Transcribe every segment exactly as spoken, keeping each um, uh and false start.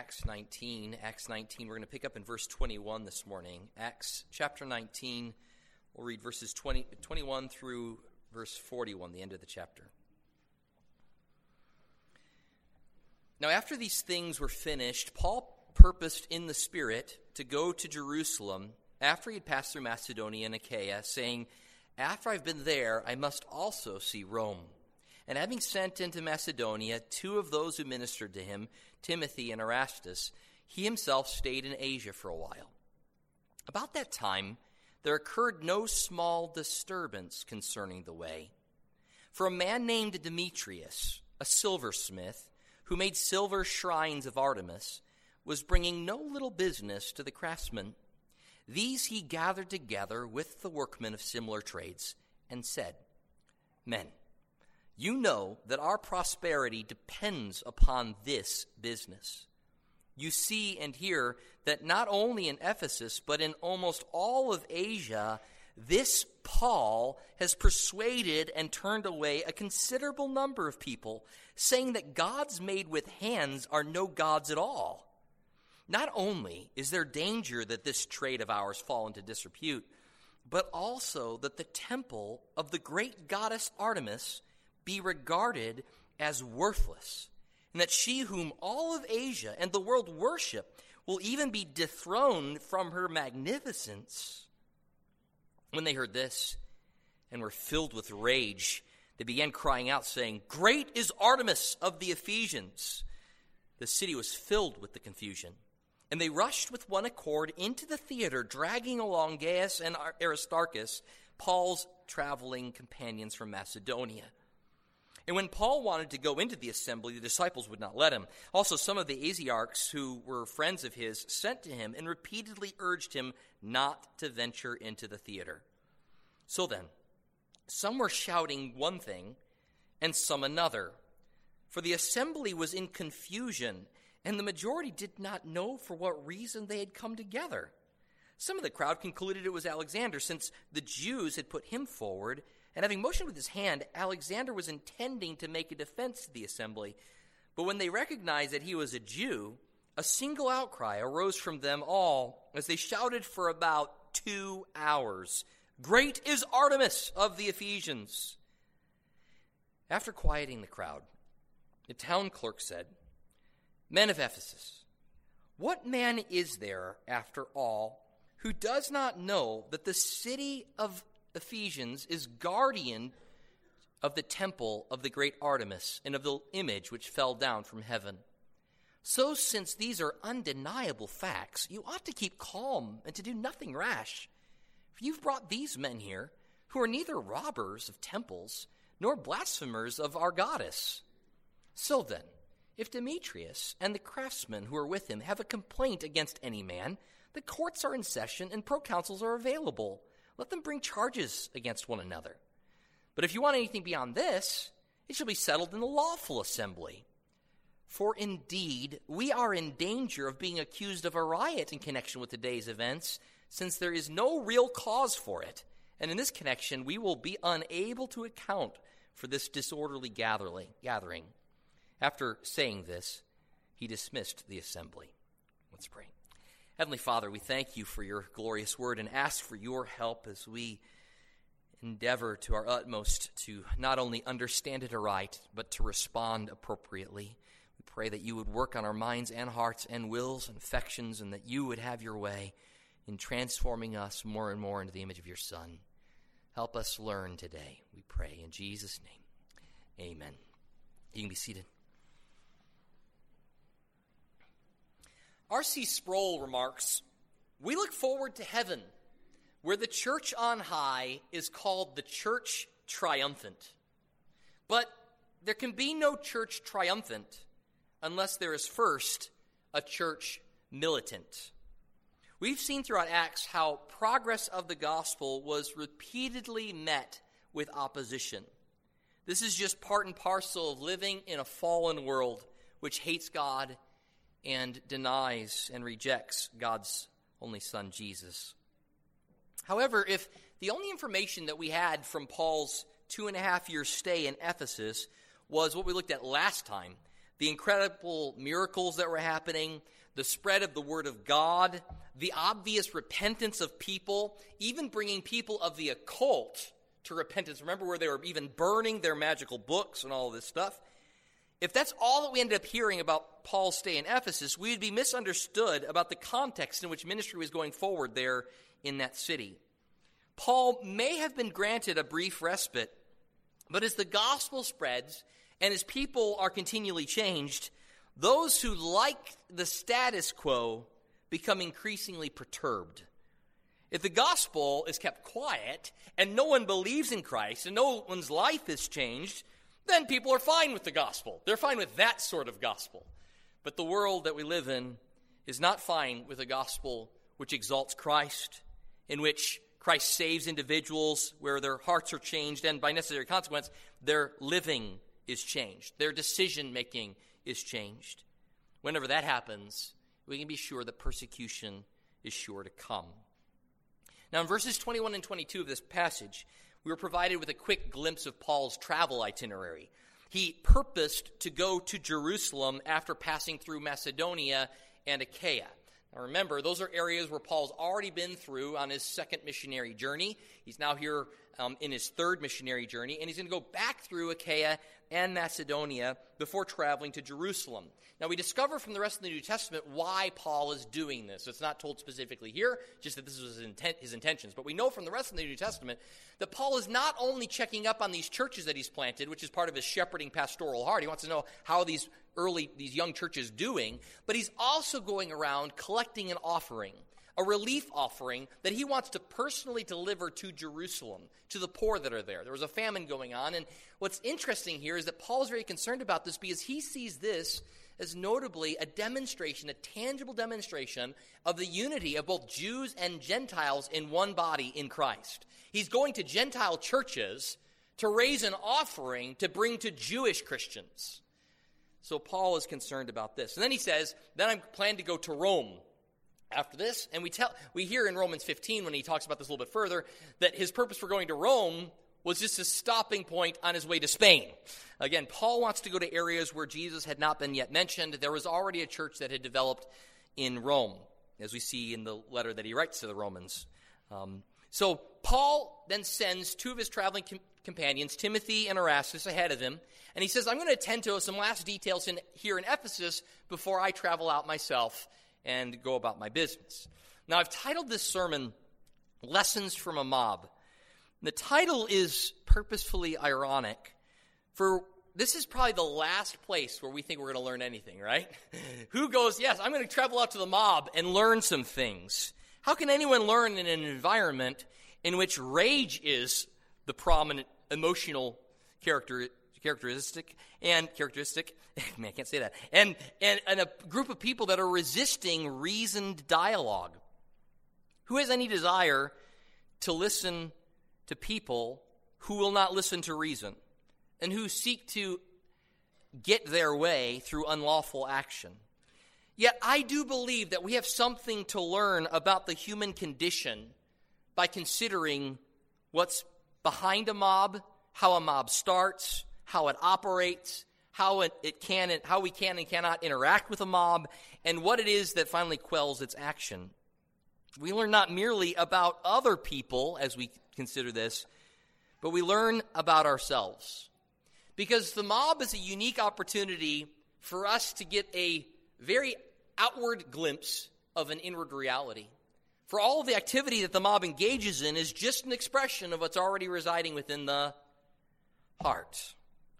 Acts nineteen. Acts nineteen, we're going to pick up in verse twenty-one this morning. Acts chapter nineteen, we'll read verses twenty, twenty-one through verse forty-one, the end of the chapter. Now after these things were finished, Paul purposed in the Spirit to go to Jerusalem after he had passed through Macedonia and Achaia, saying, "After I've been there, I must also see Rome." And having sent into Macedonia two of those who ministered to him, Timothy and Erastus, he himself stayed in Asia for a while. About that time, there occurred no small disturbance concerning the way. For a man named Demetrius, a silversmith, who made silver shrines of Artemis, was bringing no little business to the craftsmen. These he gathered together with the workmen of similar trades and said, "Men, you know that our prosperity depends upon this business. You see and hear that not only in Ephesus, but in almost all of Asia, this Paul has persuaded and turned away a considerable number of people, saying that gods made with hands are no gods at all. Not only is there danger that this trade of ours fall into disrepute, but also that the temple of the great goddess Artemis be regarded as worthless, and that she whom all of Asia and the world worship will even be dethroned from her magnificence." When they heard this and were filled with rage, they began crying out, saying, "Great is Artemis of the Ephesians!" The city was filled with the confusion, and they rushed with one accord into the theater, dragging along Gaius and Aristarchus, Paul's traveling companions from Macedonia. And when Paul wanted to go into the assembly, the disciples would not let him. Also, some of the Asiarchs, who were friends of his, sent to him and repeatedly urged him not to venture into the theater. So then, some were shouting one thing and some another, for the assembly was in confusion, and the majority did not know for what reason they had come together. Some of the crowd concluded it was Alexander, since the Jews had put him forward, and having motioned with his hand, Alexander was intending to make a defense to the assembly. But when they recognized that he was a Jew, a single outcry arose from them all as they shouted for about two hours, "Great is Artemis of the Ephesians!" After quieting the crowd, the town clerk said, "Men of Ephesus, what man is there, after all, who does not know that the city of Ephesians is guardian of the temple of the great Artemis and of the image which fell down from heaven? So since these are undeniable facts, you ought to keep calm and to do nothing rash. For you've brought these men here, who are neither robbers of temples nor blasphemers of our goddess. So then, if Demetrius and the craftsmen who are with him have a complaint against any man, the courts are in session and proconsuls are available. Let them bring charges against one another. But if you want anything beyond this, it shall be settled in the lawful assembly. For indeed, we are in danger of being accused of a riot in connection with today's events, since there is no real cause for it. And in this connection, we will be unable to account for this disorderly gathering." After saying this, he dismissed the assembly. Let's pray. Heavenly Father, we thank you for your glorious word and ask for your help as we endeavor to our utmost to not only understand it aright, but to respond appropriately. We pray that you would work on our minds and hearts and wills and affections, and that you would have your way in transforming us more and more into the image of your Son. Help us learn today, we pray in Jesus' name. Amen. You can be seated. R C Sproul remarks, "We look forward to heaven, where the church on high is called the church triumphant. But there can be no church triumphant unless there is first a church militant." We've seen throughout Acts how progress of the gospel was repeatedly met with opposition. This is just part and parcel of living in a fallen world which hates God and denies and rejects God's only Son, Jesus. However, if the only information that we had from Paul's two and a half year stay in Ephesus was what we looked at last time, the incredible miracles that were happening, the spread of the word of God, the obvious repentance of people, even bringing people of the occult to repentance. Remember where they were even burning their magical books and all of this stuff? If that's all that we ended up hearing about Paul's stay in Ephesus, we would be misunderstood about the context in which ministry was going forward there in that city. Paul may have been granted a brief respite, but as the gospel spreads and as people are continually changed, those who like the status quo become increasingly perturbed. If the gospel is kept quiet and no one believes in Christ and no one's life is changed, then people are fine with the gospel. They're fine with that sort of gospel. But the world that we live in is not fine with a gospel which exalts Christ, in which Christ saves individuals, where their hearts are changed, and by necessary consequence, their living is changed. Their decision-making is changed. Whenever that happens, we can be sure that persecution is sure to come. Now, in verses twenty-one and twenty-two of this passage, we were provided with a quick glimpse of Paul's travel itinerary. He purposed to go to Jerusalem after passing through Macedonia and Achaia. Now remember, those are areas where Paul's already been through on his second missionary journey. He's now here um, in his third missionary journey, and he's going to go back through Achaia and Macedonia before traveling to Jerusalem. Now we discover from the rest of the New Testament why Paul is doing this. It's not told specifically here, just that this was his, intent, his intentions. But we know from the rest of the New Testament that Paul is not only checking up on these churches that he's planted, which is part of his shepherding pastoral heart. He wants to know how these early, these young churches doing, but he's also going around collecting an offering, a relief offering that he wants to personally deliver to Jerusalem, to the poor that are there. There was a famine going on, and what's interesting here is that Paul is very concerned about this because he sees this as notably a demonstration, a tangible demonstration of the unity of both Jews and Gentiles in one body in Christ. He's going to Gentile churches to raise an offering to bring to Jewish Christians. So Paul is concerned about this. And then he says, then I plan to go to Rome after this. And we tell we hear in Romans fifteen, when he talks about this a little bit further, that his purpose for going to Rome was just a stopping point on his way to Spain. Again, Paul wants to go to areas where Jesus had not been yet mentioned. There was already a church that had developed in Rome, as we see in the letter that he writes to the Romans. Um, so Paul then sends two of his traveling com- companions, Timothy and Erastus, ahead of him. And he says, I'm going to attend to some last details in, here in Ephesus before I travel out myself and go about my business. Now, I've titled this sermon, Lessons from a Mob. The title is purposefully ironic, for this is probably the last place where we think we're going to learn anything, right? Who goes, yes, I'm going to travel out to the mob and learn some things. How can anyone learn in an environment in which rage is the prominent emotional character, characteristic and characteristic? Man, I can't say that. And, and, and a group of people that are resisting reasoned dialogue. Who has any desire to listen to people who will not listen to reason and who seek to get their way through unlawful action? Yet I do believe that we have something to learn about the human condition by considering what's behind a mob, how a mob starts, how it operates, how it, it can and how we can and cannot interact with a mob, and what it is that finally quells its action. We learn not merely about other people as we consider this, but we learn about ourselves. Because the mob is a unique opportunity for us to get a very outward glimpse of an inward reality. For all of the activity that the mob engages in is just an expression of what's already residing within the heart.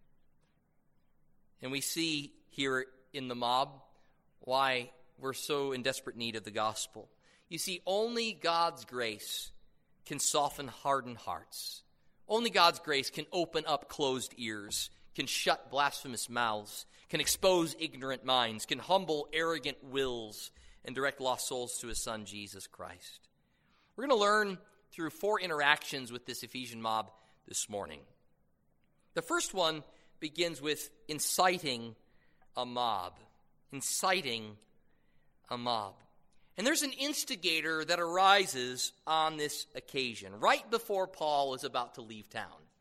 And we see here in the mob why we're so in desperate need of the gospel. You see, only God's grace can soften hardened hearts. Only God's grace can open up closed ears, can shut blasphemous mouths, can expose ignorant minds, can humble arrogant wills, and direct lost souls to his Son, Jesus Christ. We're going to learn through four interactions with this Ephesian mob this morning. The first one begins with inciting a mob. Inciting a mob. And there's an instigator that arises on this occasion, right before Paul is about to leave town.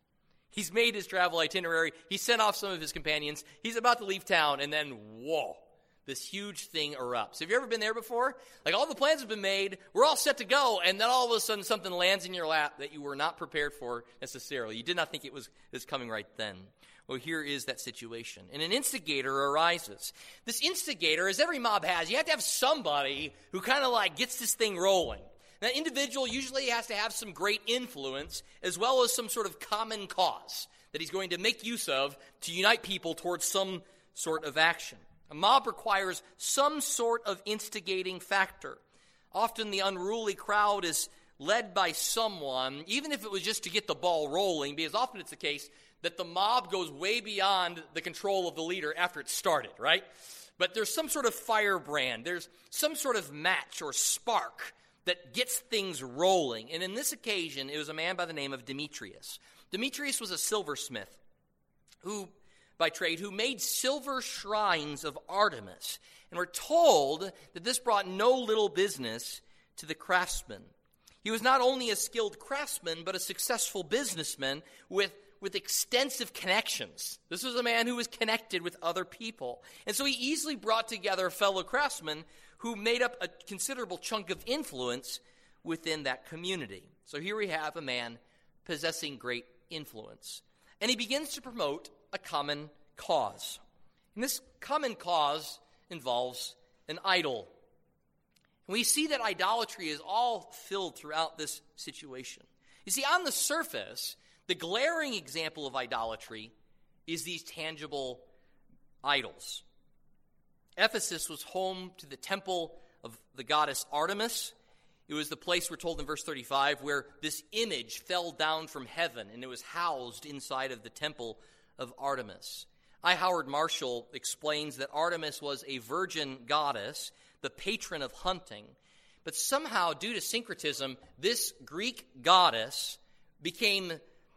He's made his travel itinerary. He sent off some of his companions. He's about to leave town, and then, whoa, this huge thing erupts. Have you ever been there before? Like, all the plans have been made. We're all set to go, and then all of a sudden something lands in your lap that you were not prepared for necessarily. You did not think it was, it was coming right then. Well, here is that situation. And an instigator arises. This instigator, as every mob has, you have to have somebody who kind of like gets this thing rolling. That individual usually has to have some great influence as well as some sort of common cause that he's going to make use of to unite people towards some sort of action. A mob requires some sort of instigating factor. Often the unruly crowd is led by someone, even if it was just to get the ball rolling, because often it's the case that the mob goes way beyond the control of the leader after it started, right? But there's some sort of firebrand. There's some sort of match or spark that gets things rolling. And in this occasion, it was a man by the name of Demetrius. Demetrius was a silversmith who, by trade, who made silver shrines of Artemis. And we're told that this brought no little business to the craftsman. He was not only a skilled craftsman, but a successful businessman with, with extensive connections. This was a man who was connected with other people. And so he easily brought together fellow craftsmen who made up a considerable chunk of influence within that community. So here we have a man possessing great influence. And he begins to promote a common cause. And this common cause involves an idol. And we see that idolatry is all filled throughout this situation. You see, on the surface, the glaring example of idolatry is these tangible idols. Ephesus was home to the temple of the goddess Artemis. It was the place, we're told in verse thirty-five, where this image fell down from heaven, and it was housed inside of the temple of Artemis. I. Howard Marshall explains that Artemis was a virgin goddess, the patron of hunting. But somehow, due to syncretism, this Greek goddess became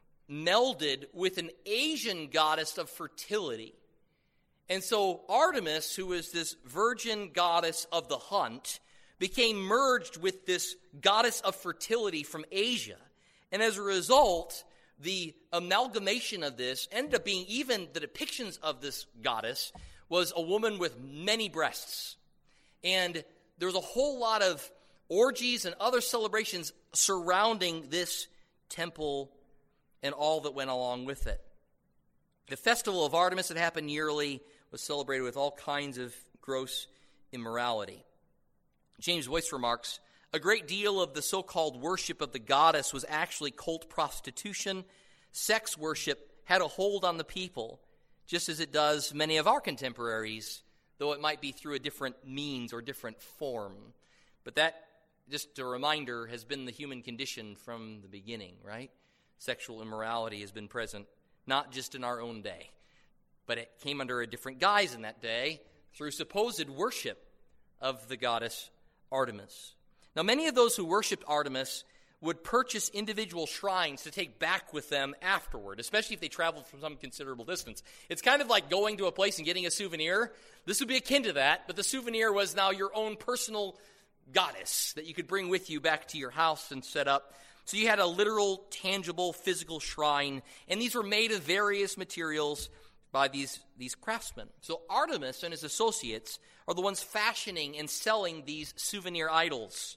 melded with an Asian goddess of fertility. And so Artemis, who is this virgin goddess of the hunt, became merged with this goddess of fertility from Asia. And as a result, the amalgamation of this ended up being, even the depictions of this goddess was a woman with many breasts. And there was a whole lot of orgies and other celebrations surrounding this temple and all that went along with it. The festival of Artemis that happened yearly was celebrated with all kinds of gross immorality. James Boyce remarks, a great deal of the so-called worship of the goddess was actually cult prostitution. Sex worship had a hold on the people, just as it does many of our contemporaries, though it might be through a different means or different form. But that, just a reminder, has been the human condition from the beginning, right? Sexual immorality has been present, not just in our own day, but it came under a different guise in that day through supposed worship of the goddess Artemis. Now, many of those who worshipped Artemis would purchase individual shrines to take back with them afterward, especially if they traveled from some considerable distance. It's kind of like going to a place and getting a souvenir. This would be akin to that, but the souvenir was now your own personal goddess that you could bring with you back to your house and set up. So you had a literal, tangible, physical shrine, and these were made of various materials by these, these craftsmen. So Artemis and his associates are the ones fashioning and selling these souvenir idols.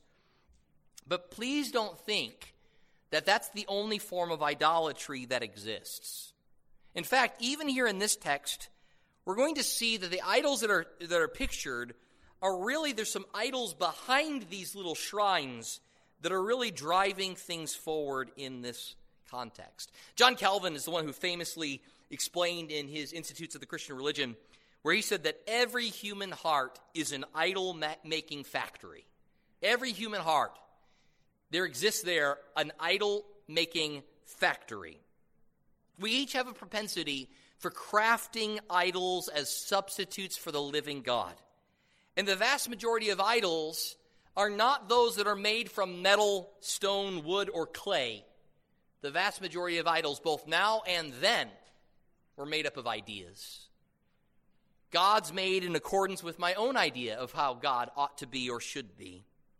But please don't think that that's the only form of idolatry that exists. In fact, even here in this text, we're going to see that the idols that are that are pictured are really, there's some idols behind these little shrines that are really driving things forward in this context. John Calvin is the one who famously explained in his Institutes of the Christian Religion, where he said that every human heart is an idol-making factory. Every human heart. There exists there an idol-making factory. We each have a propensity for crafting idols as substitutes for the living God. And the vast majority of idols are not those that are made from metal, stone, wood, or clay. The vast majority of idols, both now and then, were made up of ideas. God's made in accordance with my own idea of how God ought to be or should be.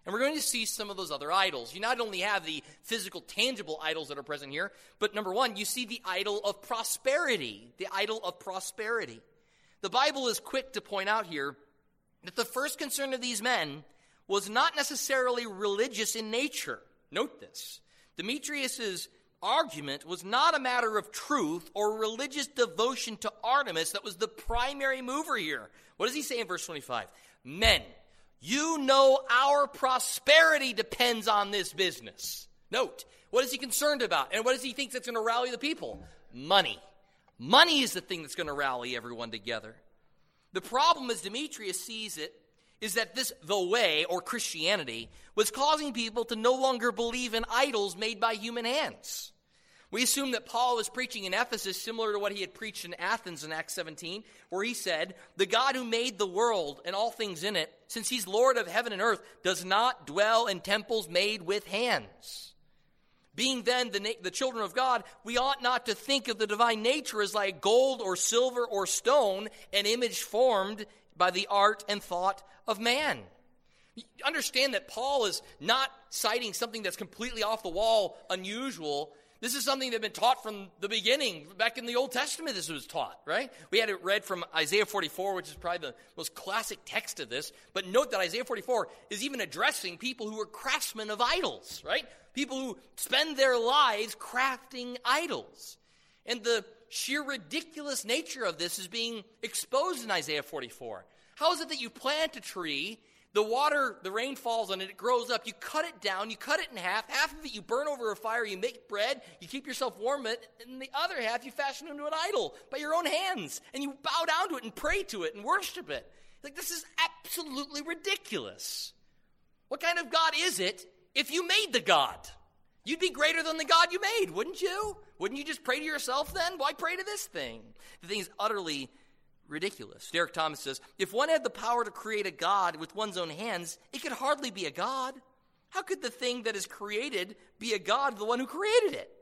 And we're going to see some of those other idols. You not only have the physical, tangible idols that are present here, but number one, you see the idol of prosperity. The idol of prosperity. The Bible is quick to point out here that the first concern of these men was not necessarily religious in nature. Note this. Demetrius' argument was not a matter of truth or religious devotion to Artemis that was the primary mover here. What does he say in verse twenty-five? Men, you know our prosperity depends on this business. Note, what is he concerned about? And what does he think that's going to rally the people? Money. Money is the thing that's going to rally everyone together. The problem, as Demetrius sees it, is that this the way, or Christianity, was causing people to no longer believe in idols made by human hands. We assume that Paul was preaching in Ephesus similar to what he had preached in Athens in Acts seventeen, where he said, the God who made the world and all things in it, since he's Lord of heaven and earth, does not dwell in temples made with hands. Being then the, na- the children of God, we ought not to think of the divine nature as like gold or silver or stone, an image formed by the art and thought of man. You understand that Paul is not citing something that's completely off the wall, unusual. This is something that had been taught from the beginning. Back in the Old Testament, this was taught, right? We had it read from Isaiah forty-four, which is probably the most classic text of this. But note that Isaiah forty-four is even addressing people who are craftsmen of idols, right? People who spend their lives crafting idols. And the sheer ridiculous nature of this is being exposed in Isaiah forty-four. How is it that you plant a tree, the water, the rain falls on it, it grows up, you cut it down, you cut it in half, half of it you burn over a fire, you make bread, you keep yourself warm with it, and the other half you fashion into an idol by your own hands, and you bow down to it and pray to it and worship it. Like, this is absolutely ridiculous. What kind of God is it if you made the God? You'd be greater than the God you made, wouldn't you? Wouldn't you just pray to yourself then? Why pray to this thing? The thing is utterly ridiculous. Derek Thomas says, if one had the power to create a God with one's own hands, it could hardly be a God. How could the thing that is created be a God, the one who created it?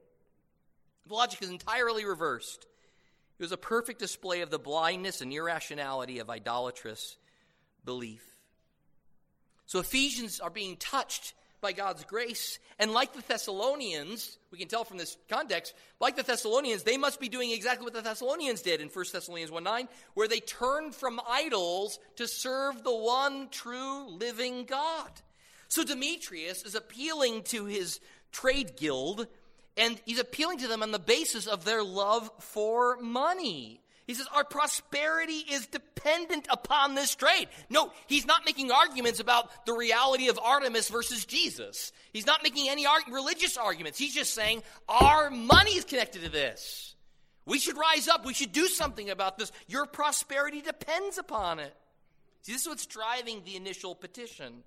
The logic is entirely reversed. It was a perfect display of the blindness and irrationality of idolatrous belief. So Ephesians are being touched by God's grace, and like the Thessalonians, we can tell from this context, like the Thessalonians, they must be doing exactly what the Thessalonians did in First Thessalonians one nine, where they turned from idols to serve the one true living God. So Demetrius is appealing to his trade guild, and he's appealing to them on the basis of their love for money. He says, our prosperity is dependent upon this trade. No, he's not making arguments about the reality of Artemis versus Jesus. He's not making any arg- religious arguments. He's just saying, our money is connected to this. We should rise up. We should do something about this. Your prosperity depends upon it. See, this is what's driving the initial petition.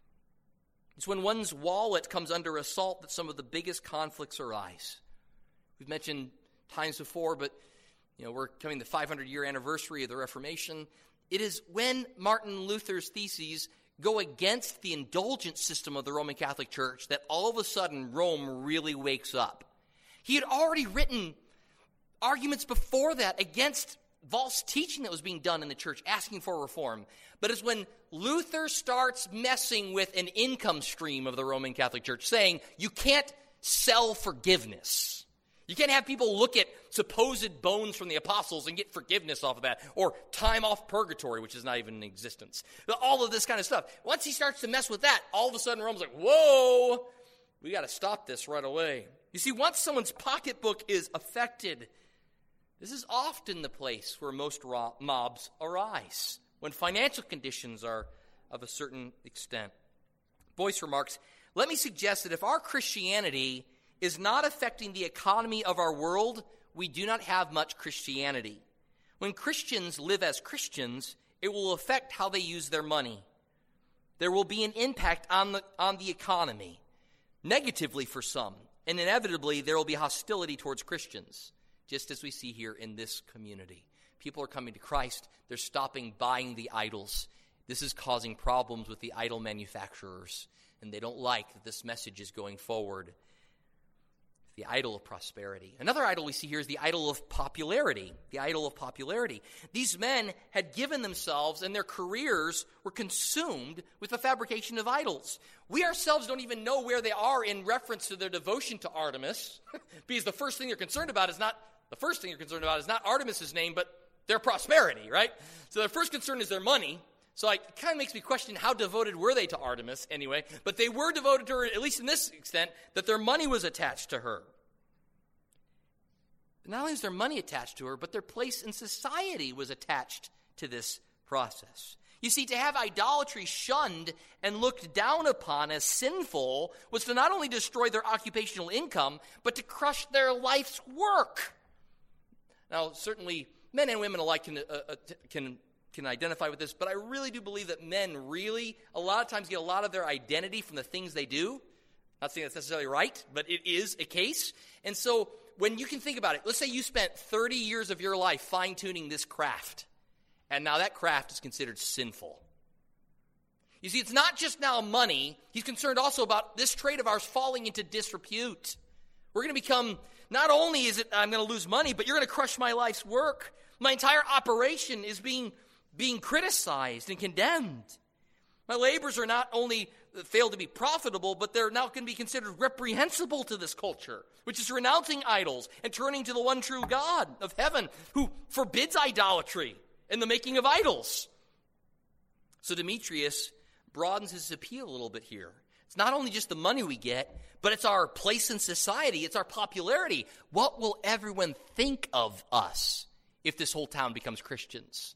It's when one's wallet comes under assault that some of the biggest conflicts arise. We've mentioned times before, but you know, we're coming the five hundred year anniversary of the Reformation. It is when Martin Luther's theses go against the indulgent system of the Roman Catholic Church that all of a sudden Rome really wakes up. He had already written arguments before that against false teaching that was being done in the church, asking for reform. But it's when Luther starts messing with an income stream of the Roman Catholic Church, saying you can't sell forgiveness. You can't have people look at supposed bones from the apostles and get forgiveness off of that, or time off purgatory, which is not even in existence. All of this kind of stuff. Once he starts to mess with that, all of a sudden Rome's like, whoa, we got to stop this right away. You see, once someone's pocketbook is affected, this is often the place where most ro- mobs arise, when financial conditions are of a certain extent. Boyce remarks, let me suggest that if our Christianity is not affecting the economy of our world, we do not have much Christianity. When Christians live as Christians, it will affect how they use their money. There will be an impact on the, on the economy, negatively for some, and inevitably there will be hostility towards Christians, just as we see here in this community. People are coming to Christ. They're stopping buying the idols. This is causing problems with the idol manufacturers, and they don't like that this message is going forward. The idol of prosperity. Another idol we see here is the idol of popularity. The idol of popularity. These men had given themselves, and their careers were consumed with the fabrication of idols. We ourselves don't even know where they are in reference to their devotion to Artemis, because the first thing they're concerned about is not, the first thing they're concerned about is not Artemis's name, but their prosperity, right? So their first concern is their money. So like, it kind of makes me question how devoted were they to Artemis anyway. But they were devoted to her, at least in this extent, that their money was attached to her. But not only was their money attached to her, but their place in society was attached to this process. You see, to have idolatry shunned and looked down upon as sinful was to not only destroy their occupational income, but to crush their life's work. Now, certainly, men and women alike can, uh, uh, can can identify with this, but I really do believe that men really, a lot of times, get a lot of their identity from the things they do. Not saying that's necessarily right, but it is a case. And so when you can think about it, let's say you spent thirty years of your life fine-tuning this craft, and now that craft is considered sinful. You see, it's not just now money. He's concerned also about this trade of ours falling into disrepute. We're going to become, not only is it I'm going to lose money, but you're going to crush my life's work. My entire operation is being being criticized and condemned. My labors are not only failed to be profitable, but they're now going to be considered reprehensible to this culture, which is renouncing idols and turning to the one true God of heaven, who forbids idolatry and the making of idols. So Demetrius broadens his appeal a little bit here. It's not only just the money we get, but it's our place in society. It's our popularity. What will everyone think of us if this whole town becomes Christians?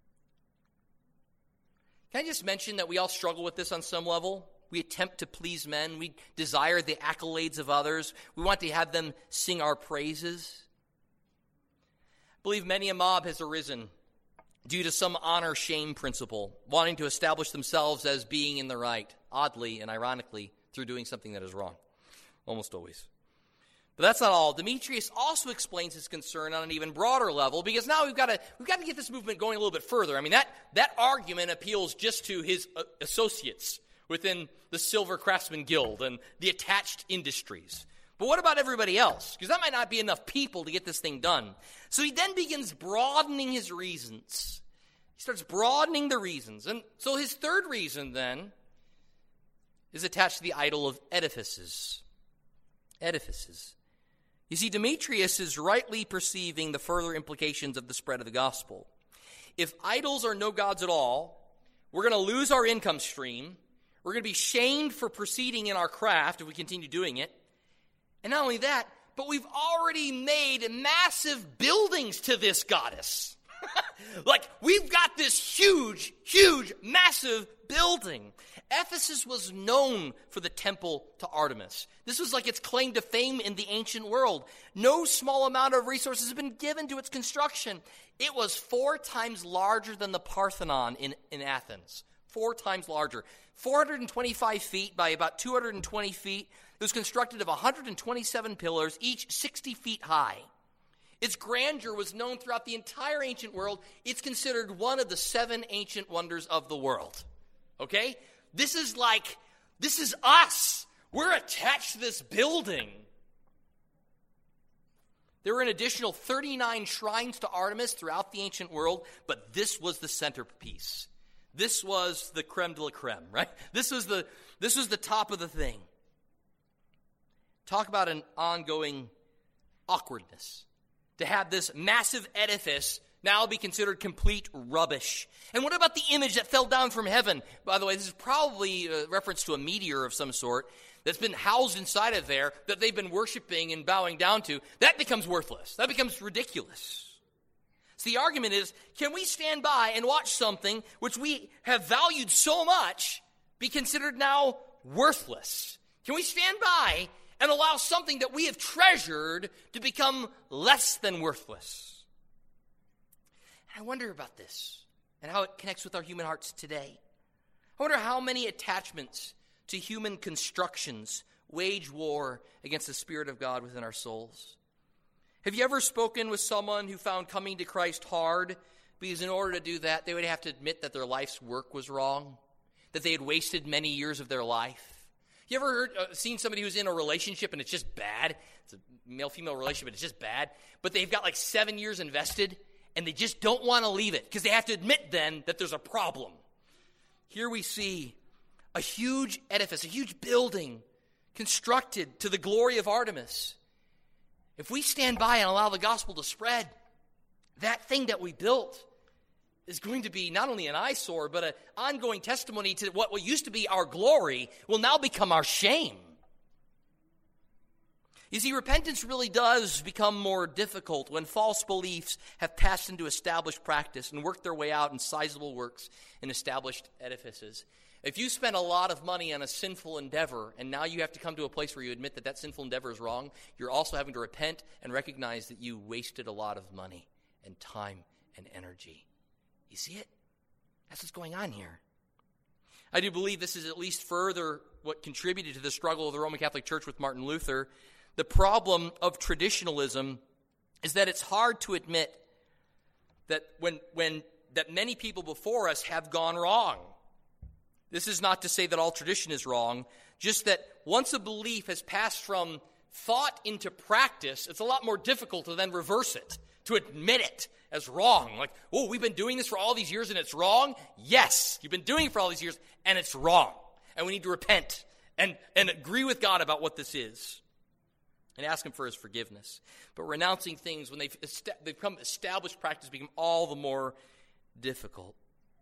Can I just mention that we all struggle with this on some level? We attempt to please men. We desire the accolades of others. We want to have them sing our praises. I believe many a mob has arisen due to some honor-shame principle, wanting to establish themselves as being in the right, oddly and ironically, through doing something that is wrong. Almost always. But that's not all. Demetrius also explains his concern on an even broader level, because now we've got to we've got to get this movement going a little bit further. I mean, that, that argument appeals just to his uh, associates within the Silver Craftsman Guild and the attached industries. But what about everybody else? Because that might not be enough people to get this thing done. So he then begins broadening his reasons. He starts broadening the reasons. And so his third reason then is attached to the idol of edifices. Edifices. You see, Demetrius is rightly perceiving the further implications of the spread of the gospel. If idols are no gods at all, we're going to lose our income stream. We're going to be shamed for proceeding in our craft if we continue doing it. And not only that, but we've already made massive buildings to this goddess. Like, we've got this huge, huge, massive building. Ephesus was known for the temple to Artemis. This was like its claim to fame in the ancient world. No small amount of resources have been given to its construction. It was four times larger than the Parthenon in, in Athens. Four times larger. four hundred twenty-five feet by about two hundred twenty feet. It was constructed of one hundred twenty-seven pillars, each sixty feet high. Its grandeur was known throughout the entire ancient world. It's considered one of the seven ancient wonders of the world. Okay? This is like, this is us. We're attached to this building. There were an additional thirty-nine shrines to Artemis throughout the ancient world, but this was the centerpiece. This was the creme de la creme, right? This was the, this was the top of the thing. Talk about an ongoing awkwardness. To have this massive edifice now be considered complete rubbish. And what about the image that fell down from heaven? By the way, this is probably a reference to a meteor of some sort that's been housed inside of there that they've been worshiping and bowing down to. That becomes worthless. That becomes ridiculous. So the argument is, can we stand by and watch something which we have valued so much be considered now worthless? Can we stand by and allow something that we have treasured to become less than worthless? And I wonder about this and how it connects with our human hearts today. I wonder how many attachments to human constructions wage war against the Spirit of God within our souls. Have you ever spoken with someone who found coming to Christ hard because in order to do that, they would have to admit that their life's work was wrong, that they had wasted many years of their life? You ever heard, uh, seen somebody who's in a relationship and it's just bad? It's a male-female relationship, but it's just bad. But they've got like seven years invested, and they just don't want to leave it because they have to admit then that there's a problem. Here we see a huge edifice, a huge building constructed to the glory of Artemis. If we stand by and allow the gospel to spread, that thing that we built is going to be not only an eyesore, but an ongoing testimony to what, what used to be our glory will now become our shame. You see, repentance really does become more difficult when false beliefs have passed into established practice and worked their way out in sizable works in established edifices. If you spend a lot of money on a sinful endeavor and now you have to come to a place where you admit that that sinful endeavor is wrong, you're also having to repent and recognize that you wasted a lot of money and time and energy. You see it? That's what's going on here. I do believe this is at least further what contributed to the struggle of the Roman Catholic Church with Martin Luther. The problem of traditionalism is that it's hard to admit that when when that many people before us have gone wrong. This is not to say that all tradition is wrong, just that once a belief has passed from thought into practice, it's a lot more difficult to then reverse it, to admit it as wrong. Like, oh, we've been doing this for all these years and it's wrong? Yes, you've been doing it for all these years and it's wrong. And we need to repent and, and agree with God about what this is and ask him for his forgiveness. But renouncing things when they've, est- they've become established practice become all the more difficult.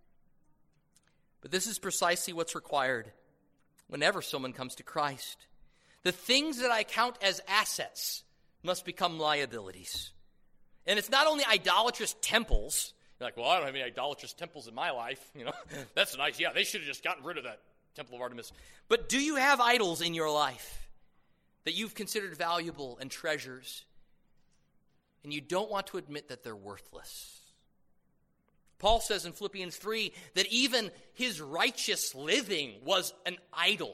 But this is precisely what's required whenever someone comes to Christ. The things that I count as assets must become liabilities. And it's not only idolatrous temples. You're like, well, I don't have any idolatrous temples in my life. You know, that's nice. Yeah, they should have just gotten rid of that Temple of Artemis. But do you have idols in your life that you've considered valuable and treasures, and you don't want to admit that they're worthless? Paul says in Philippians three that even his righteous living was an idol.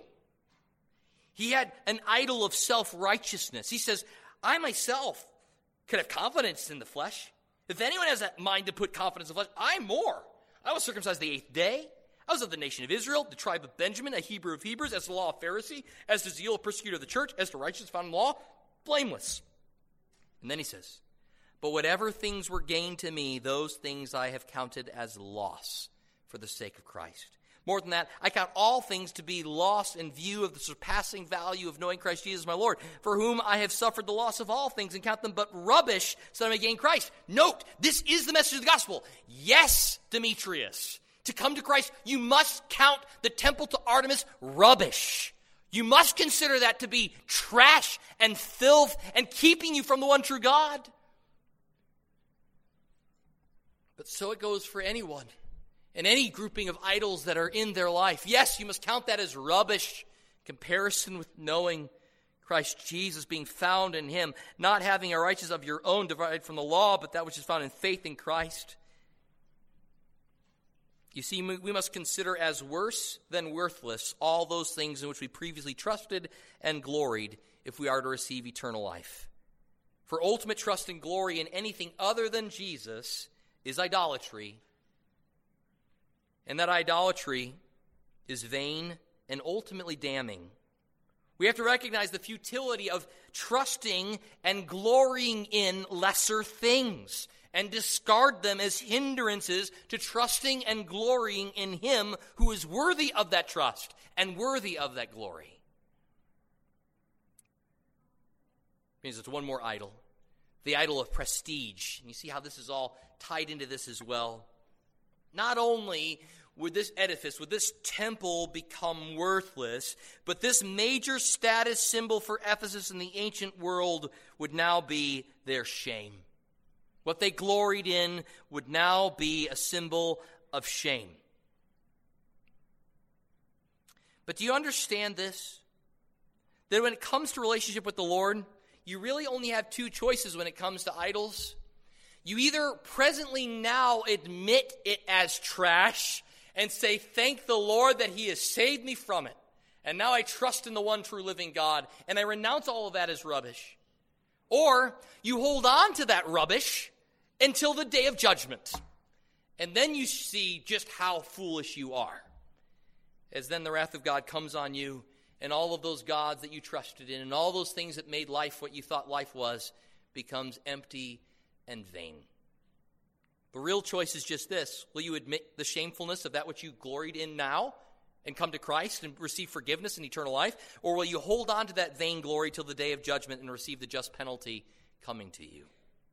He had an idol of self-righteousness. He says, I myself could have confidence in the flesh. If anyone has a mind to put confidence in the flesh, I'm more. I was circumcised the eighth day. I was of the nation of Israel, the tribe of Benjamin, a Hebrew of Hebrews, as the law of Pharisee, as to zeal, a persecutor of the church, as to righteousness found in law, blameless. And then he says, but whatever things were gained to me, those things I have counted as loss for the sake of Christ. More than that, I count all things to be lost in view of the surpassing value of knowing Christ Jesus my Lord, for whom I have suffered the loss of all things and count them but rubbish so that I may gain Christ. Note, this is the message of the gospel. Yes, Demetrius, to come to Christ, you must count the temple to Artemis rubbish. You must consider that to be trash and filth and keeping you from the one true God. But so it goes for anyone and any grouping of idols that are in their life. Yes, you must count that as rubbish in comparison with knowing Christ Jesus, being found in him, not having a righteousness of your own divided from the law, but that which is found in faith in Christ. You see, we must consider as worse than worthless all those things in which we previously trusted and gloried if we are to receive eternal life. For ultimate trust and glory in anything other than Jesus is idolatry, and that idolatry is vain and ultimately damning. We have to recognize the futility of trusting and glorying in lesser things and discard them as hindrances to trusting and glorying in him who is worthy of that trust and worthy of that glory. It means it's one more idol. The idol of prestige. And you see how this is all tied into this as well. Not only would this edifice, would this temple become worthless, but this major status symbol for Ephesus in the ancient world would now be their shame. What they gloried in would now be a symbol of shame. But do you understand this? That when it comes to relationship with the Lord, you really only have two choices when it comes to idols. You either presently now admit it as trash and say, thank the Lord that he has saved me from it. And now I trust in the one true living God, and I renounce all of that as rubbish. Or you hold on to that rubbish until the day of judgment. And then you see just how foolish you are. As then the wrath of God comes on you, and all of those gods that you trusted in and all those things that made life what you thought life was becomes empty and vain. The real choice is just this. Will you admit the shamefulness of that which you gloried in now and come to Christ and receive forgiveness and eternal life? Or will you hold on to that vain glory till the day of judgment and receive the just penalty coming to you?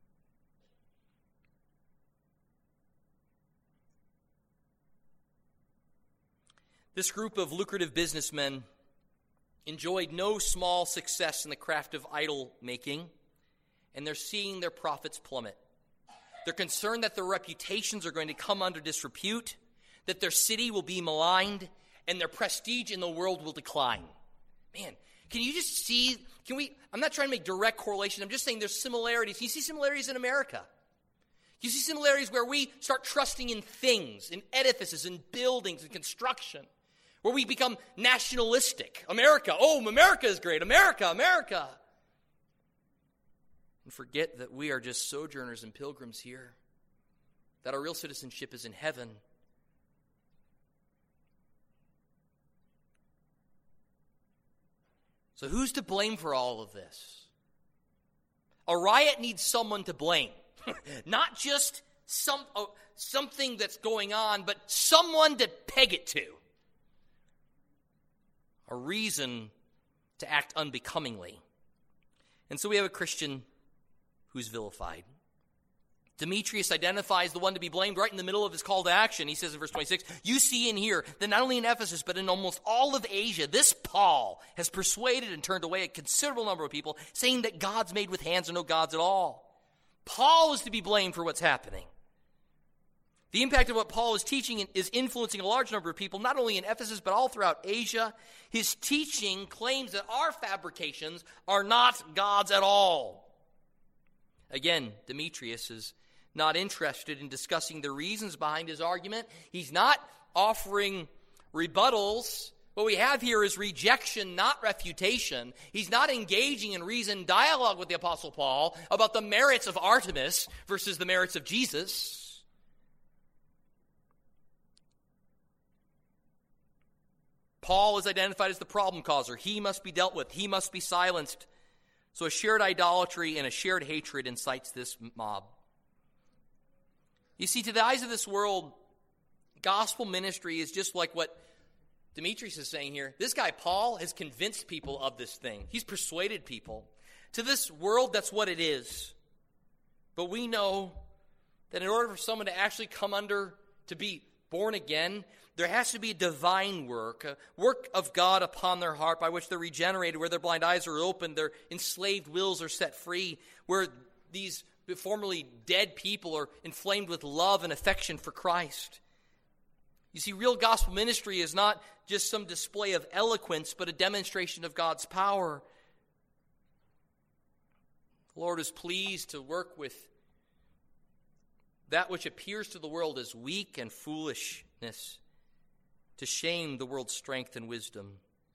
This group of lucrative businessmen enjoyed no small success in the craft of idol making, and they're seeing their profits plummet. They're concerned that their reputations are going to come under disrepute, that their city will be maligned, and their prestige in the world will decline. Man, can you just see, can we, I'm not trying to make direct correlations, I'm just saying there's similarities. Can you see similarities in America? You see similarities where we start trusting in things, in edifices, in buildings, in construction, where we become nationalistic. America, oh, America is great. America, America. And forget that we are just sojourners and pilgrims here, that our real citizenship is in heaven. So who's to blame for all of this? A riot needs someone to blame. Not just some uh, something that's going on, but someone to peg it to. A reason to act unbecomingly. And so we have a Christian who's vilified. Demetrius identifies the one to be blamed right in the middle of his call to action. He says in verse twenty-six, you see and hear that not only in Ephesus, but in almost all of Asia, this Paul has persuaded and turned away a considerable number of people, saying that gods made with hands are no gods at all. Paul is to be blamed for what's happening. The impact of what Paul is teaching is influencing a large number of people, not only in Ephesus, but all throughout Asia. His teaching claims that our fabrications are not gods at all. Again, Demetrius is not interested in discussing the reasons behind his argument. He's not offering rebuttals. What we have here is rejection, not refutation. He's not engaging in reasoned dialogue with the Apostle Paul about the merits of Artemis versus the merits of Jesus. Paul is identified as the problem causer. He must be dealt with. He must be silenced. So a shared idolatry and a shared hatred incites this mob. You see, to the eyes of this world, gospel ministry is just like what Demetrius is saying here. This guy, Paul, has convinced people of this thing. He's persuaded people. To this world, that's what it is. But we know that in order for someone to actually come under, to be born again, there has to be a divine work, a work of God upon their heart by which they're regenerated, where their blind eyes are opened, their enslaved wills are set free, where these formerly dead people are inflamed with love and affection for Christ. You see, real gospel ministry is not just some display of eloquence, but a demonstration of God's power. The Lord is pleased to work with that which appears to the world as weak and foolishness, to shame the world's strength and wisdom.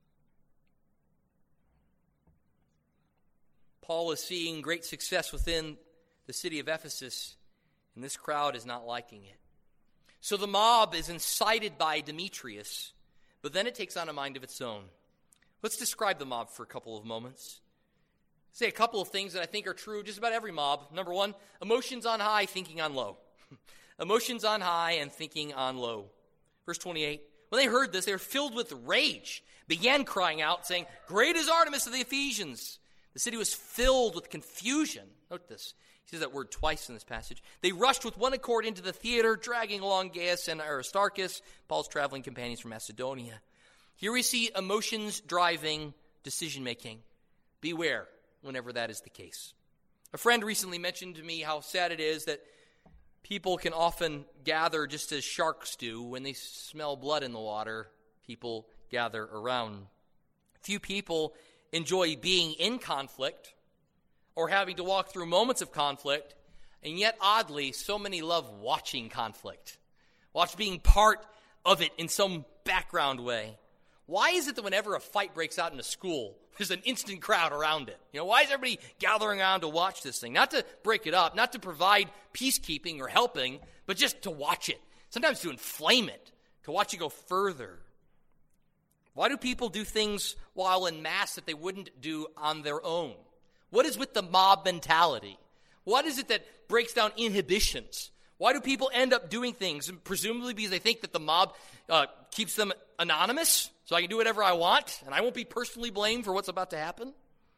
Paul is seeing great success within the city of Ephesus, and this crowd is not liking it. So the mob is incited by Demetrius, but then it takes on a mind of its own. Let's describe the mob for a couple of moments. Say a couple of things that I think are true just about every mob. Number one, emotions on high, thinking on low. Emotions on high and thinking on low. Verse twenty-eight, when they heard this, they were filled with rage, began crying out, saying, "Great is Artemis of the Ephesians." The city was filled with confusion. Note this. He says that word twice in this passage. They rushed with one accord into the theater, dragging along Gaius and Aristarchus, Paul's traveling companions from Macedonia. Here we see emotions driving decision-making. Beware whenever that is the case. A friend recently mentioned to me how sad it is that people can often gather just as sharks do. When they smell blood in the water, people gather around. Few people enjoy being in conflict or having to walk through moments of conflict, and yet, oddly, so many love watching conflict. Watch being part of it in some background way. Why is it that whenever a fight breaks out in a school, there's an instant crowd around it? You know, why is everybody gathering around to watch this thing? Not to break it up, not to provide peacekeeping or helping, but just to watch it. Sometimes to inflame it, to watch it go further. Why do people do things while in mass that they wouldn't do on their own? What is with the mob mentality? What is it that breaks down inhibitions? Why do people end up doing things? Presumably because they think that the mob uh, keeps them anonymous, so I can do whatever I want, and I won't be personally blamed for what's about to happen.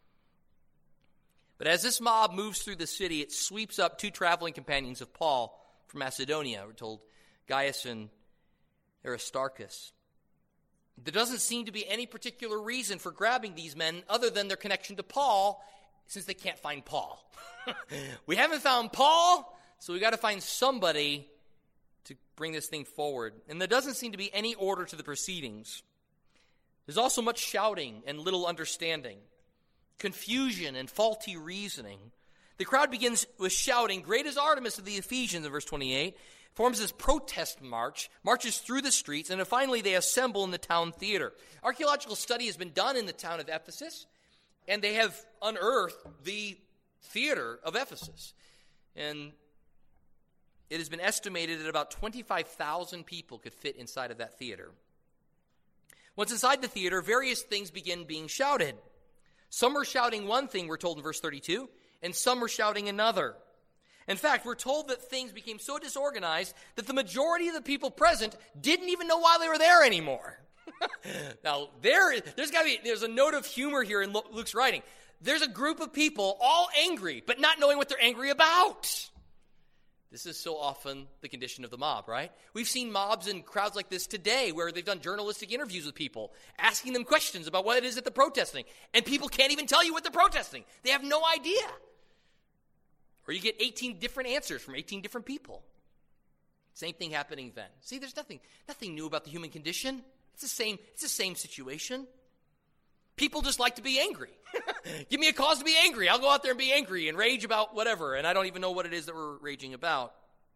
But as this mob moves through the city, it sweeps up two traveling companions of Paul from Macedonia. We're told Gaius and Aristarchus. There doesn't seem to be any particular reason for grabbing these men other than their connection to Paul, since they can't find Paul. We haven't found Paul, so we got to find somebody to bring this thing forward. And there doesn't seem to be any order to the proceedings. There's also much shouting and little understanding, confusion and faulty reasoning. The crowd begins with shouting, "Great is Artemis of the Ephesians," in verse twenty-eight, forms this protest march, marches through the streets, and then finally they assemble in the town theater. Archaeological study has been done in the town of Ephesus, and they have unearthed the theater of Ephesus. And it has been estimated that about twenty-five thousand people could fit inside of that theater. Once inside the theater, various things begin being shouted. Some are shouting one thing, we're told in verse thirty-two, and some are shouting another. In fact, we're told that things became so disorganized that the majority of the people present didn't even know why they were there anymore. Now, there, there's got to be, there's a note of humor here in Luke's writing. There's a group of people all angry, but not knowing what they're angry about. This is so often the condition of the mob, right? We've seen mobs and crowds like this today where they've done journalistic interviews with people, asking them questions about what it is that they're protesting, and people can't even tell you what they're protesting. They have no idea. Or you get eighteen different answers from eighteen different people. Same thing happening then. See, there's nothing, nothing new about the human condition. It's the same, it's the same situation. People just like to be angry. Give me a cause to be angry. I'll go out there and be angry and rage about whatever, and I don't even know what it is that we're raging about.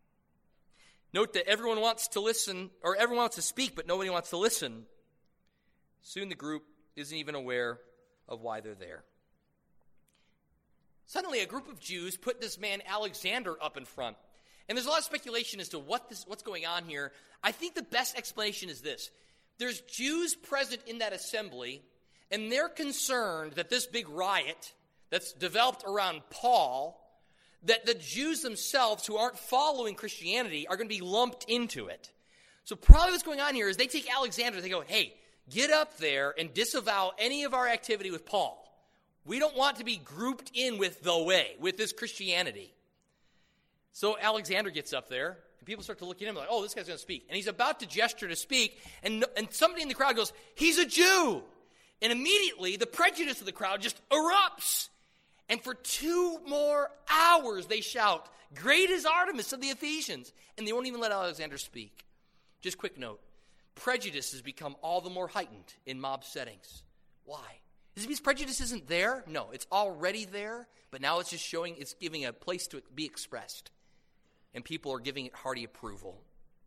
Note that everyone wants to listen, or everyone wants to speak, but nobody wants to listen. Soon the group isn't even aware of why they're there. Suddenly, a group of Jews put this man Alexander up in front. And there's a lot of speculation as to what this, what's going on here. I think the best explanation is this. There's Jews present in that assembly, and they're concerned that this big riot that's developed around Paul, that the Jews themselves who aren't following Christianity are going to be lumped into it. So probably what's going on here is they take Alexander, they go, hey, get up there and disavow any of our activity with Paul. We don't want to be grouped in with the way, with this Christianity. So Alexander gets up there, and people start to look at him like, oh, this guy's going to speak. And he's about to gesture to speak, and, and somebody in the crowd goes, he's a Jew. And immediately, the prejudice of the crowd just erupts. And for two more hours, they shout, great is Artemis of the Ephesians. And they won't even let Alexander speak. Just quick note, prejudice has become all the more heightened in mob settings. Why? Is it because prejudice isn't there? No, it's already there, but now it's just showing, it's giving a place to be expressed. And people are giving it hearty approval.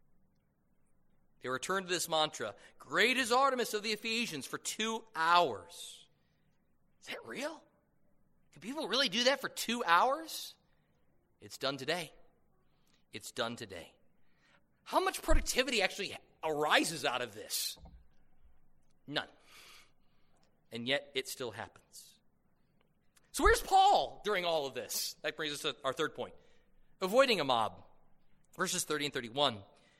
They return to this mantra, great is Artemis of the Ephesians, for two hours. Is that real? Can people really do that for two hours? It's done today. It's done today. How much productivity actually arises out of this? None. And yet it still happens. So where's Paul during all of this? That brings us to our third point. Avoiding a mob. Verses thirty and thirty-one.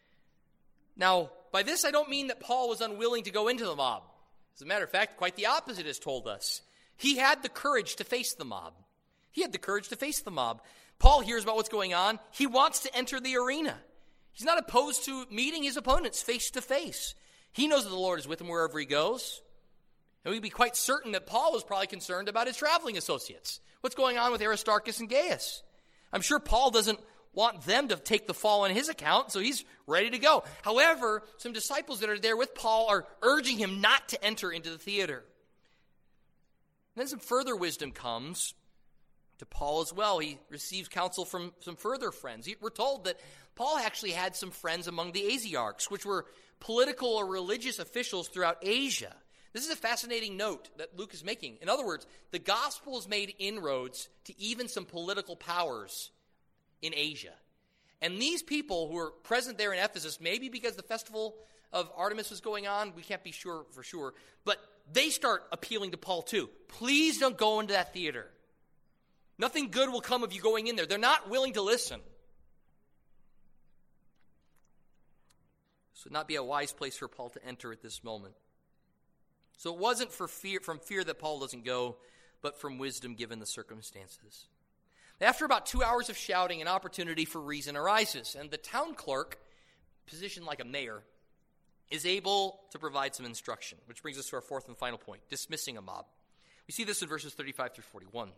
Now, by this I don't mean that Paul was unwilling to go into the mob. As a matter of fact, quite the opposite is told us. He had the courage to face the mob. He had the courage to face the mob. Paul hears about what's going on. He wants to enter the arena. He's not opposed to meeting his opponents face to face. He knows that the Lord is with him wherever he goes. And we'd be quite certain that Paul was probably concerned about his traveling associates. What's going on with Aristarchus and Gaius? I'm sure Paul doesn't want them to take the fall on his account, so he's ready to go. However, some disciples that are there with Paul are urging him not to enter into the theater. And then some further wisdom comes to Paul as well. He receives counsel from some further friends. We're told that Paul actually had some friends among the Asiarchs, which were political or religious officials throughout Asia. This is a fascinating note that Luke is making. In other words, the gospel has made inroads to even some political powers in Asia. And these people who are present there in Ephesus, maybe because the festival of Artemis was going on. We can't be sure for sure. But they start appealing to Paul too. Please don't go into that theater. Nothing good will come of you going in there. They're not willing to listen. This would not be a wise place for Paul to enter at this moment. So it wasn't for fear, from fear that Paul doesn't go, but from wisdom given the circumstances. After about two hours of shouting, an opportunity for reason arises, and the town clerk, positioned like a mayor, is able to provide some instruction, which brings us to our fourth and final point, dismissing a mob. We see this in verses thirty-five through forty-one.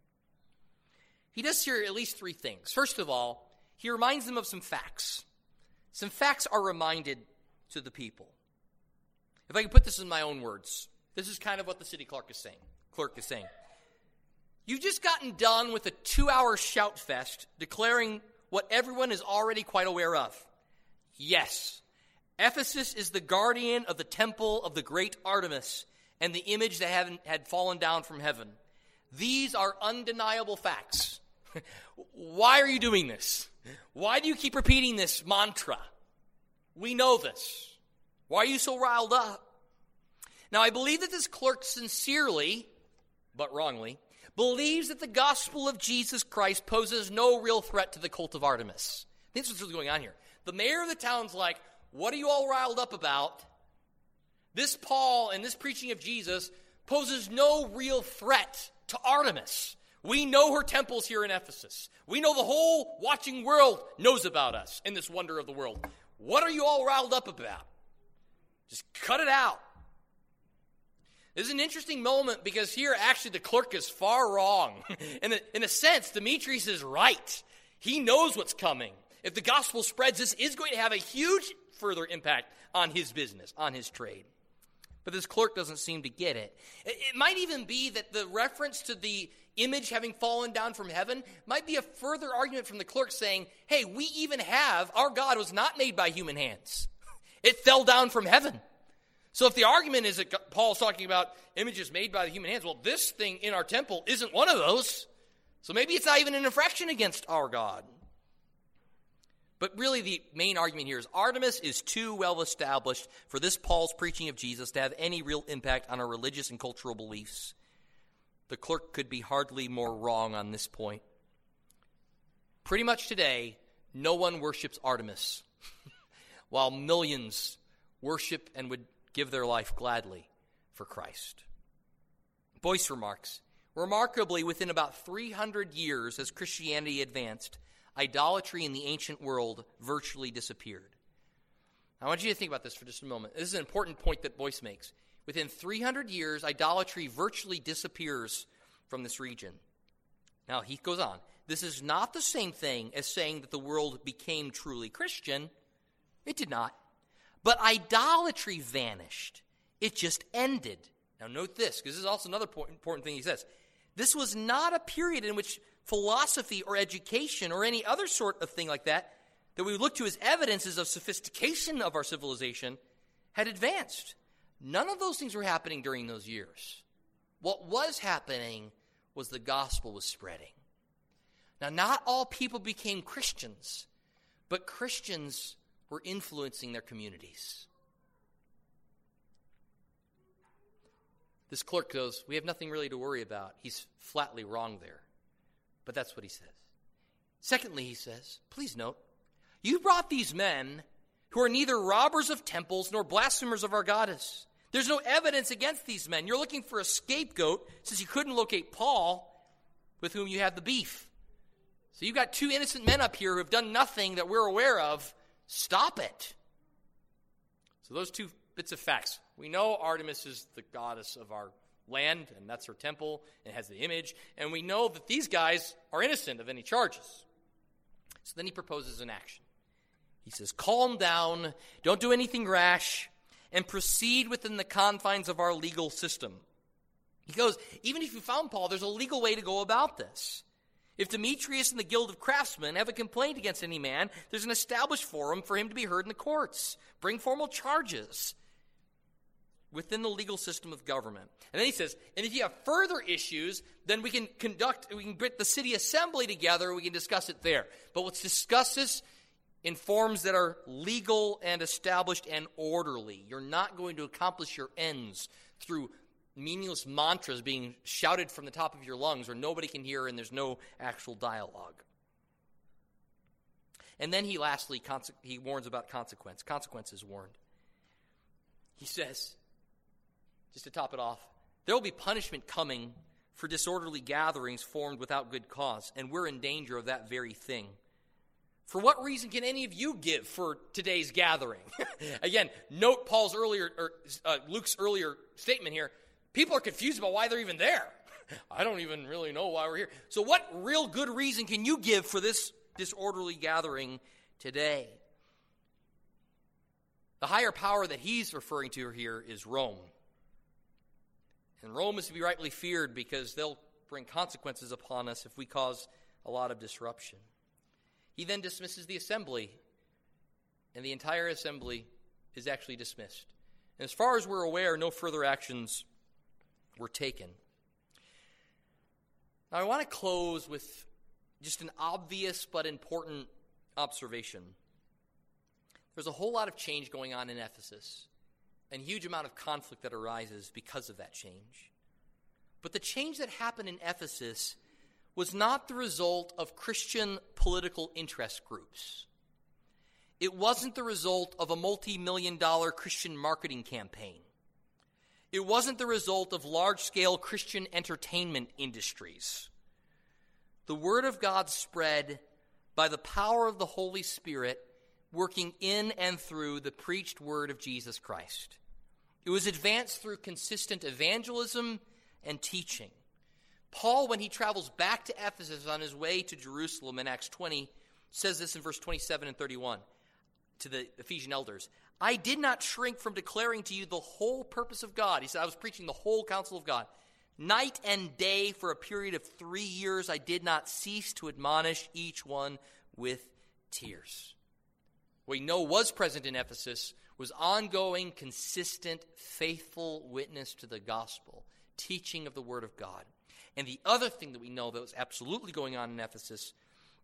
He does here at least three things. First of all, he reminds them of some facts. Some facts are reminded to the people. If I can put this in my own words, this is kind of what the city clerk is saying. Clerk is saying. You've just gotten done with a two-hour shout fest declaring what everyone is already quite aware of. Yes, Ephesus is the guardian of the temple of the great Artemis and the image that had, had fallen down from heaven. These are undeniable facts. Why are you doing this? Why do you keep repeating this mantra? We know this. Why are you so riled up? Now, I believe that this clerk sincerely, but wrongly, believes that the gospel of Jesus Christ poses no real threat to the cult of Artemis. I think that's what's really going on here. The mayor of the town's like, what are you all riled up about? This Paul and this preaching of Jesus poses no real threat to Artemis. We know her temple's here in Ephesus. We know the whole watching world knows about us in this wonder of the world. What are you all riled up about? Just cut it out. This is an interesting moment because here actually the clerk is far wrong. in, a, in a sense, Demetrius is right. He knows what's coming. If the gospel spreads, this is going to have a huge further impact on his business, on his trade. But this clerk doesn't seem to get it. It, it might even be that the reference to the image having fallen down from heaven might be a further argument from the clerk saying, hey, we even have, our God was not made by human hands. It fell down from heaven. So if the argument is that Paul's talking about images made by the human hands, well, this thing in our temple isn't one of those. So maybe it's not even an infraction against our God. But really the main argument here is Artemis is too well established for this Paul's preaching of Jesus to have any real impact on our religious and cultural beliefs. The clerk could be hardly more wrong on this point. Pretty much today, no one worships Artemis, while millions worship and would give their life gladly for Christ. Boyce remarks, remarkably, within about three hundred years as Christianity advanced, idolatry in the ancient world virtually disappeared. I want you to think about this for just a moment. This is an important point that Boyce makes. Within three hundred years, idolatry virtually disappears from this region. Now, he goes on. This is not the same thing as saying that the world became truly Christian. It did not. But idolatry vanished. It just ended. Now, note this, because this is also another important thing he says. This was not a period in which philosophy or education or any other sort of thing like that, that we would look to as evidences of sophistication of our civilization, had advanced. None of those things were happening during those years. What was happening was the gospel was spreading. Now, not all people became Christians, but Christians were influencing their communities. This clerk goes, we have nothing really to worry about. He's flatly wrong there. But that's what he says. Secondly, he says, please note, you brought these men who are neither robbers of temples nor blasphemers of our goddess. There's no evidence against these men. You're looking for a scapegoat since you couldn't locate Paul, with whom you have the beef. So you've got two innocent men up here who have done nothing that we're aware of. Stop it. So those two bits of facts. We know Artemis is the goddess of our land, and that's her temple, and it has the image. And we know that these guys are innocent of any charges. So then he proposes an action. He says, calm down, don't do anything rash, and proceed within the confines of our legal system. He goes, even if you found Paul, there's a legal way to go about this. If Demetrius and the Guild of Craftsmen have a complaint against any man, there's an established forum for him to be heard in the courts. Bring formal charges within the legal system of government. And then he says, and if you have further issues, then we can conduct, we can get the city assembly together, we can discuss it there. But let's discuss this in forms that are legal and established and orderly. You're not going to accomplish your ends through meaningless mantras being shouted from the top of your lungs where nobody can hear and there's no actual dialogue. And then he lastly, conse- he warns about consequence. Consequence is warned. He says, just to top it off, there will be punishment coming for disorderly gatherings formed without good cause, and we're in danger of that very thing. For what reason can any of you give for today's gathering? Again, note Paul's earlier, or uh, Luke's earlier statement here. People are confused about why they're even there. I don't even really know why we're here. So what real good reason can you give for this disorderly gathering today? The higher power that he's referring to here is Rome. And Rome is to be rightly feared because they'll bring consequences upon us if we cause a lot of disruption. He then dismisses the assembly, and the entire assembly is actually dismissed. And as far as we're aware, no further actions were taken. Now, I want to close with just an obvious but important observation. There's a whole lot of change going on in Ephesus, and a huge amount of conflict that arises because of that change. But the change that happened in Ephesus was not the result of Christian political interest groups. It wasn't the result of a multi-million dollar Christian marketing campaign. It wasn't the result of large-scale Christian entertainment industries. The Word of God spread by the power of the Holy Spirit working in and through the preached Word of Jesus Christ. It was advanced through consistent evangelism and teaching. Paul, when he travels back to Ephesus on his way to Jerusalem in Acts twenty, says this in verse twenty-seven and thirty-one to the Ephesian elders. I did not shrink from declaring to you the whole purpose of God. He said, I was preaching the whole counsel of God. Night and day for a period of three years, I did not cease to admonish each one with tears. What we know was present in Ephesus was ongoing, consistent, faithful witness to the gospel, teaching of the Word of God. And the other thing that we know that was absolutely going on in Ephesus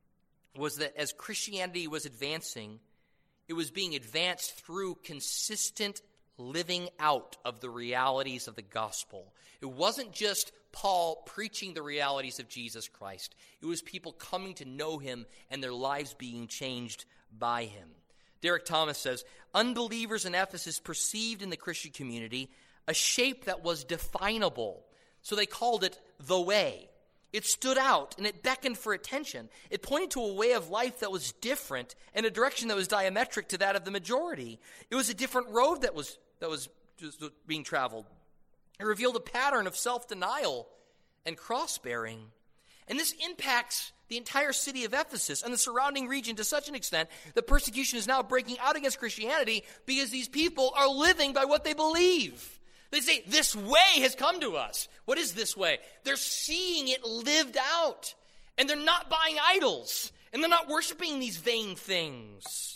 was that as Christianity was advancing, it was being advanced through consistent living out of the realities of the gospel. It wasn't just Paul preaching the realities of Jesus Christ. It was people coming to know him and their lives being changed by him. Derek Thomas says, unbelievers in Ephesus perceived in the Christian community a shape that was definable. So they called it the way. It stood out and it beckoned for attention. It pointed to a way of life that was different and a direction that was diametric to that of the majority. It was a different road that was that was just being traveled. It revealed a pattern of self-denial and cross-bearing. And this impacts the entire city of Ephesus and the surrounding region to such an extent that persecution is now breaking out against Christianity because these people are living by what they believe. They say, this way has come to us. What is this way? They're seeing it lived out. And they're not buying idols. And they're not worshiping these vain things.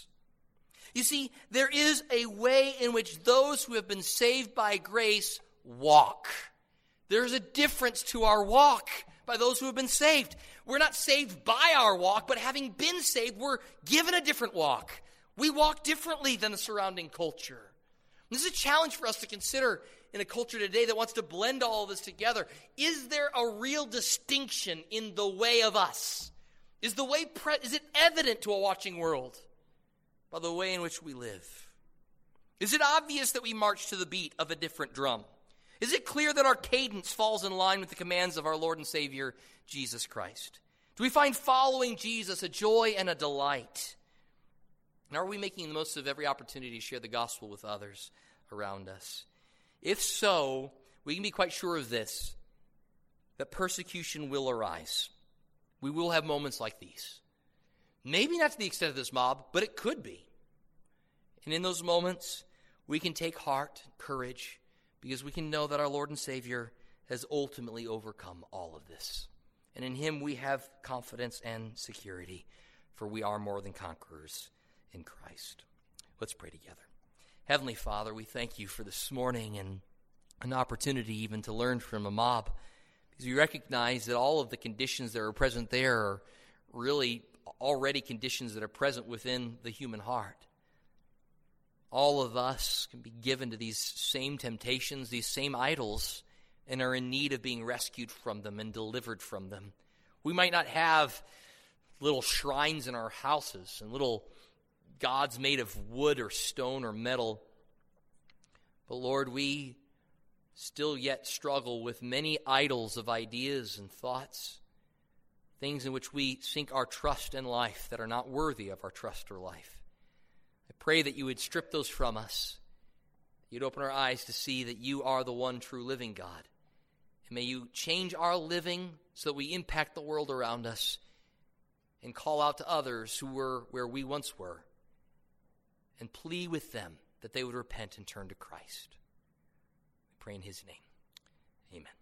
You see, there is a way in which those who have been saved by grace walk. There's a difference to our walk by those who have been saved. We're not saved by our walk, but having been saved, we're given a different walk. We walk differently than the surrounding culture. This is a challenge for us to consider in a culture today that wants to blend all of this together. Is there a real distinction in the way of us? Is the way pre- is it evident to a watching world by the way in which we live? Is it obvious that we march to the beat of a different drum? Is it clear that our cadence falls in line with the commands of our Lord and Savior, Jesus Christ? Do we find following Jesus a joy and a delight? And are we making the most of every opportunity to share the gospel with others around us? If so, we can be quite sure of this, that persecution will arise. We will have moments like these. Maybe not to the extent of this mob, but it could be. And in those moments, we can take heart, courage, because we can know that our Lord and Savior has ultimately overcome all of this. And in him we have confidence and security, for we are more than conquerors in Christ. Let's pray together. Heavenly Father, we thank you for this morning and an opportunity even to learn from a mob, because we recognize that all of the conditions that are present there are really already conditions that are present within the human heart. All of us can be given to these same temptations, these same idols, and are in need of being rescued from them and delivered from them. We might not have little shrines in our houses and little gods made of wood or stone or metal, but Lord, we still yet struggle with many idols of ideas and thoughts, things in which we sink our trust and life that are not worthy of our trust or life. I pray that you would strip those from us. You'd open our eyes to see that you are the one true living God. And may you change our living so that we impact the world around us and call out to others who were where we once were and plead with them that they would repent and turn to Christ. We pray in his name. Amen.